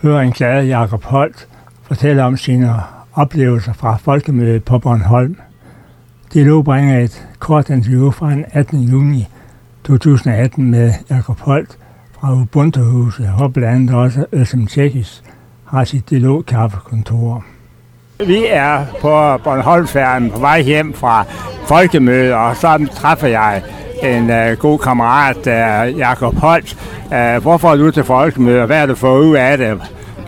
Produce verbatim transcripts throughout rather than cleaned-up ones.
høre en glad Jakob Holt fortælle om sine oplevelser fra folkemødet på Bornholm. Dialog bringer et kort interview fra den attende juni to tusind og atten med Jakob Holt fra Ubuntu-huset, hvor blandt andet også Özlem Cekic har sit dialogkaffekontor. Vi er på Bornholmsfærden på vej hjem fra folkemødet, og så træffer jeg en uh, god kammerat, uh, Jakob Holt. Uh, hvorfor er du til folkemødet, og hvad er du fået ud af det?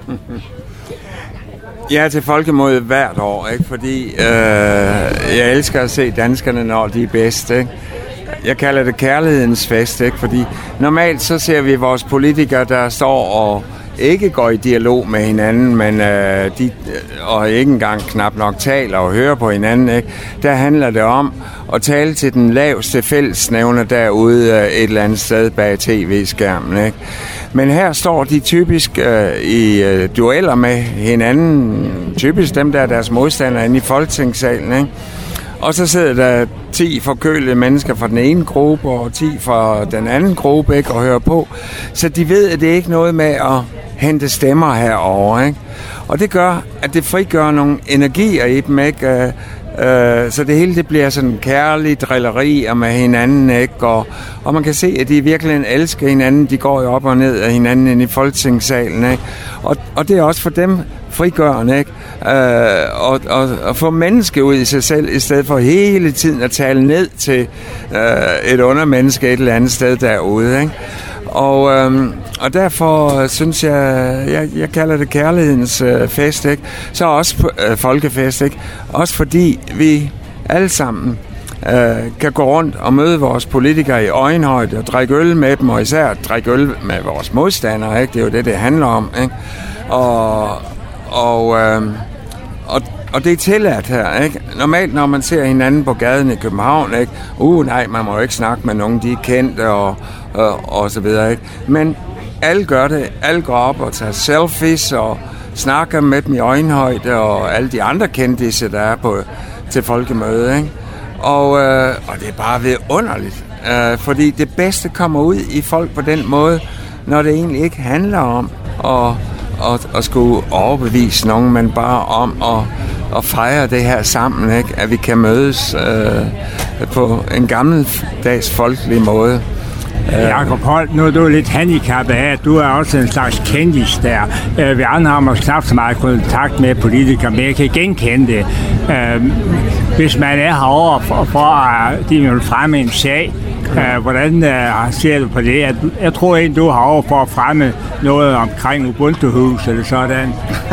Jeg er til folkemødet hvert år, ikke? Fordi øh, jeg elsker at se danskerne, når de er bedst. Ikke? Jeg kalder det kærlighedens fest, ikke? Fordi normalt så ser vi vores politikere, der står og ikke går i dialog med hinanden, men øh, de, og ikke engang knap nok taler og hører på hinanden. Ikke? Der handler det om at tale til den laveste fællesnævner derude øh, et eller andet sted bag tv-skærmen. Ikke? Men her står de typisk øh, i øh, dueller med hinanden, typisk dem, der er deres modstandere inde i Folketingssalen. Ikke? Og så sidder der ti forkølede mennesker fra den ene gruppe og ti fra den anden gruppe, ikke, og hører på. Så de ved, at det er ikke noget med at hente stemmer herover, ikke? Og det gør, at det frigør nogle energier i dem, ikke? Øh, øh, så det hele det bliver sådan kærlige drillerier med hinanden, ikke? Og, og man kan se, at de virkelig elsker hinanden. De går jo op og ned af hinanden inde i Folketingssalen, ikke? Og, og det er også for dem frigørende, ikke? Øh, og, og, og få menneske ud i sig selv, i stedet for hele tiden at tale ned til øh, et undermenneske et eller andet sted derude, ikke? Og, øhm, og derfor synes jeg, jeg, jeg kalder det kærlighedens øh, fest, ikke? Så også øh, folkefest, ikke? Også fordi vi alle sammen øh, kan gå rundt og møde vores politikere i øjenhøjde og drikke øl med dem, og især drikke øl med vores modstandere, ikke? Det er jo det, det handler om, ikke? Og, og, øh, og, og det er tilladt her, ikke? Normalt, når man ser hinanden på gaden i København, ikke? Uh, nej, man må jo ikke snakke med nogen, de er kendte og, og, og så videre, ikke? Men alle gør det. Alle går op og tager selfies og snakker med dem i øjenhøjde og alle de andre kendte, der er på, til folkemøde, ikke? Og, øh, og det er bare vidunderligt, øh, fordi det bedste kommer ud i folk på den måde, når det egentlig ikke handler om at, at, at skulle overbevise nogen, men bare om at, at fejre det her sammen, ikke? At vi kan mødes øh, på en gammeldags folkelig måde. Jakob Holt, nu er du lidt handicappet af, at du er også en slags kendis der. Vi andre har måske knap så meget kontakt med politikere, men jeg kan genkende det. Hvis man er herovre for, for at de vil fremme en sag, hvordan ser du på det? Jeg tror egentlig, du er herovre for at fremme noget omkring Ubuntu-hus eller sådan.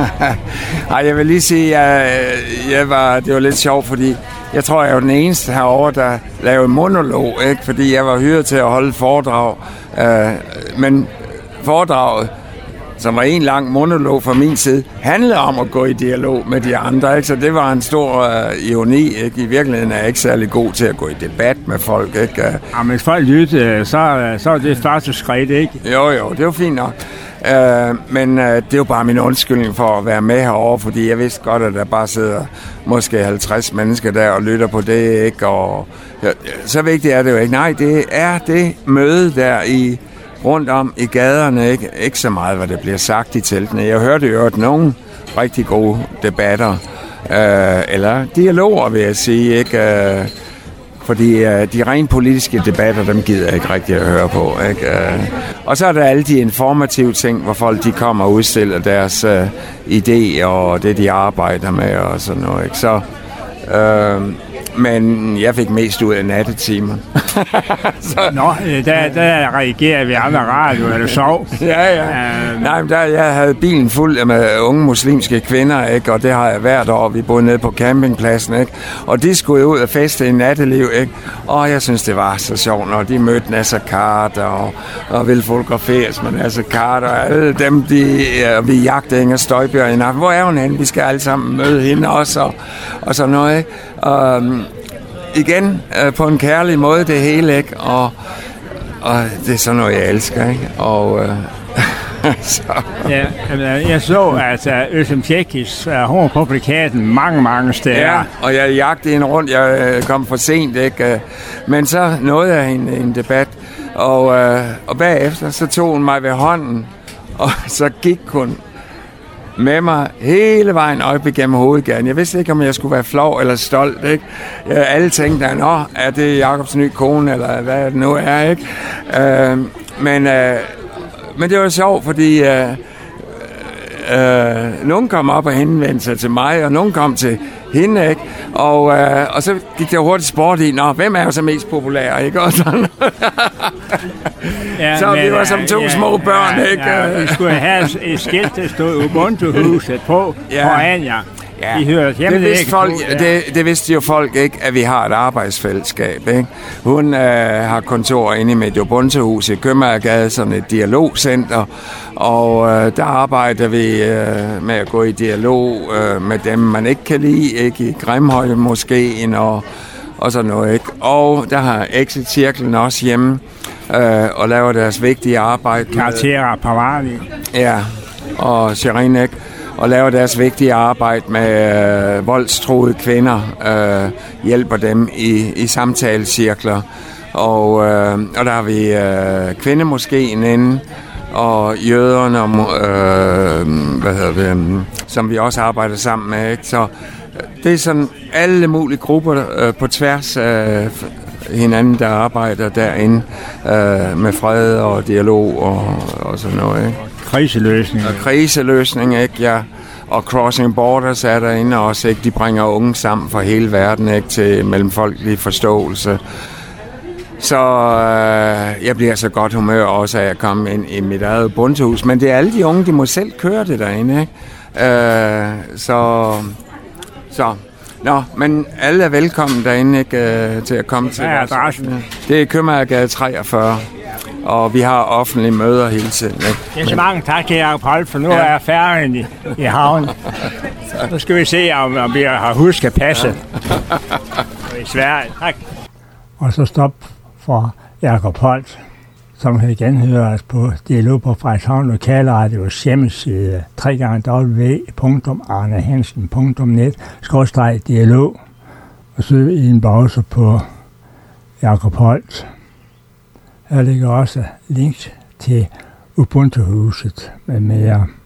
Ej, jeg vil lige sige, at jeg var, det var lidt sjovt, fordi jeg tror, jeg var den eneste herovre, der lavede monolog, ikke? Fordi jeg var hyret til at holde foredrag. Øh, men foredraget, som var en lang monolog fra min side, handlede om at gå i dialog med de andre, ikke? Så det var en stor øh, ironi, ikke? I virkeligheden er jeg ikke særlig god til at gå i debat med folk, ikke? Ja, men hvis folk lytter, så, så er det første skridt, ikke? Jo, jo, det var fint nok. Uh, men uh, det er jo bare min undskyldning for at være med herovre, fordi jeg vidste godt, at der bare sidder måske halvtreds mennesker der og lytter på det, ikke? Og ja, så vigtigt er det jo ikke. Nej, det er det møde der i rundt om i gaderne, ikke? Ikke så meget, hvad der bliver sagt i teltene. Jeg hørte jo nogle rigtig gode debatter, uh, eller dialoger, vil jeg sige, ikke? Uh, Fordi øh, de rent politiske debatter, dem gider jeg ikke rigtig at høre på, ikke? Øh, og så er der alle de informative ting, hvor folk de kommer og udstiller deres øh, idéer og det, de arbejder med og sådan noget, ikke? Så, øh, men jeg fik mest ud af nattetimer. så. Nå, der, der reagerer vi andre radio, eller sov. Ja, ja. Uh, Nej, men der, jeg havde bilen fuld med unge muslimske kvinder, ikke? Og det har jeg hvert år. Vi boede nede på campingpladsen, ikke? Og de skulle jo ud og feste i natteliv, ikke? Og jeg synes, det var så sjovt, når de mødte Nasser Carter og, og ville fotograferes med Nasser Carter og alle dem, de, og vi jagtede Inger Støjberg i nat. Hvor er hun henne? Vi skal alle sammen møde hende også, og, og sådan noget, ikke? Og, igen, øh, på en kærlig måde det hele, ikke? Og, og det er sådan noget, jeg elsker, ikke? Og øh, så. Ja, jeg så, at uh, Özlem Cekic, uh, hun var på plakaten mange, mange steder. Ja, og jeg jagtede hende rundt. Jeg kom for sent, ikke? Men så nåede jeg en, en debat, og, øh, og bagefter så tog hun mig ved hånden, og så gik hun med mig hele vejen op igennem Hovedgaden. Jeg vidste ikke, om jeg skulle være flov eller stolt, ikke? Alle tænkte, nå, er det Jacobs nye kone, eller hvad det nu er, ikke? Øh, men, øh, men det var sjovt, fordi øh, øh, nogen kom op og henvendte sig til mig, og nogen kom til hende, ikke? Og, øh, og så gik der hurtigt sport i, nå, hvem er jo så mest populær, ikke? Og sådan. Ja, så men, vi var som to ja, små børn, ja, ikke? Ja, vi skulle have et skilt, der stod Ubuntu-huset på, ja. Foran jer. Ja. De hører hjemme, det, vidste folk, det, det vidste jo folk ikke, at vi har et arbejdsfællesskab, ikke? Hun øh, har kontor inde i mit Ubuntu-hus i Købmagergade, sådan et dialogcenter, og øh, der arbejder vi øh, med at gå i dialog øh, med dem, man ikke kan lide, ikke? I Grimhøje moskeen og, og sådan noget, ikke? Og der har Exit-cirklen også hjemme øh, og laver deres vigtige arbejde. Karakterer på Varli. Ja, og Sherin, ikke? Og laver deres vigtige arbejde med øh, voldstruede kvinder, øh, hjælper dem i, i samtalecirkler. Og, øh, og der har vi øh, kvindemoskeen inde, og jøderne, øh, hvad hedder det, som vi også arbejder sammen med, ikke? Så det er sådan alle mulige grupper øh, på tværs af hinanden, der arbejder derinde øh, med fred og dialog og, og sådan noget, ikke? Kriseløsning. Og kriseløsning, ikke? Ja. Og Crossing Borders er derinde også, ikke? De bringer unge sammen fra hele verden, ikke? Til mellemfolkelig forståelse. Så øh, jeg bliver så godt humør også af at komme ind i mit eget Ubuntu-hus. Men det er alle de unge, de må selv køre det derinde, ikke? Øh, så... Så... Nå, men alle er velkommen derinde, ikke, til at komme til. Hvad er adressen? Det er Købmagergade treogfyrre, og vi har offentlige møder hele tiden, ikke? Det er så mange tak til Jacob Holt, for nu ja. er færgen i, i havnen. Nu skal vi se, om, om vi har husket passet. I Sverige. Tak. Og så stop for Jacob Holt, som kan genhøres på Dialog på Frederikshavn Lokalradios hjemmeside w w w punktum arnehansen punktum net skråstreg dialog, og søg i en browser på Jacob Holt. Her ligger også links til Ubuntu-huset med mere.